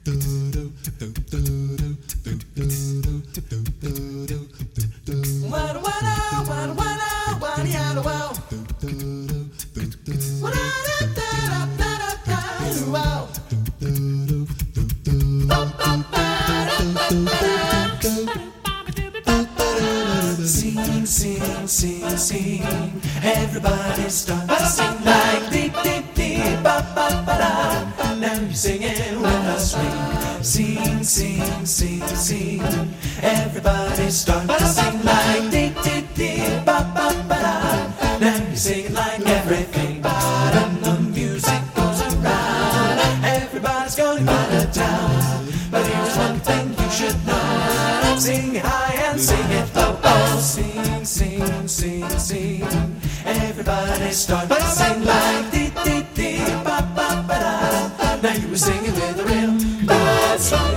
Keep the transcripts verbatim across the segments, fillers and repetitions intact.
Sing, sing, sing, sing. Everybody start to sing like dee dee dee ba ba ba da. Now you're singing with a swing. Sing, sing, sing, sing. Everybody start to sing like dee dee dee ba ba ba da. Now you're singing like everything. But the music goes around. Everybody's going out of town. But here's one thing you should know. Sing high and sing it low. Oh, sing, sing, sing, sing. Everybody start to sing like dee dee dee ba ba ba da. Now you were singing with a real bad swing.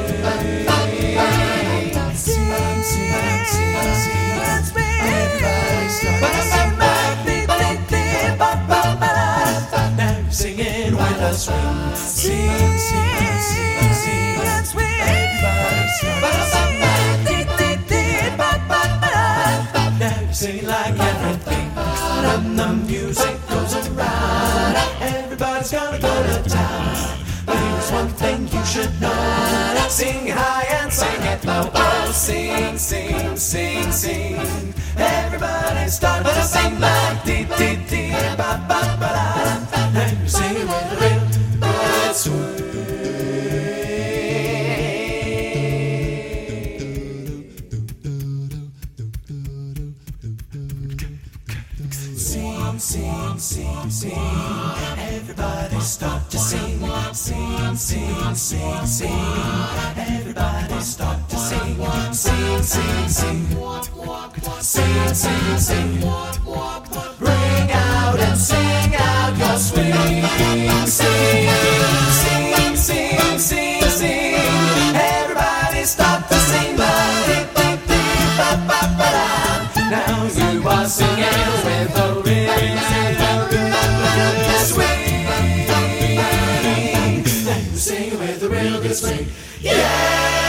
Sing, sing, sing, sing. Everybody start to sing like dee dee dee ba ba ba da. Now you're singing with a swing. Sing, sing, sing, sing. Everybody start to sing like dee dee dee ba ba ba da. Now you're singing like everything. And the music goes around. Everybody's gonna go to town. But here's one thing you should know. Sing high and sing it low. Oh, sing, sing, sing, sing. Everybody start to sing like dee dee dee ba ba ba da. Now you're singing with a real good swing. Sing, sing, sing, sing. Everybody start to sing. Sing, sing, sing, sing. Everybody start to sing. Sing, sing, sing. Sing, sing, sing. Bring out and sing out your swing. Sing, sing, sing, sing, sing. Everybody start to sing. Dee, dee, dee, ba, ba, ba, da. Now you are singing with a real swing. Now you sing with a real good swing. Yeah!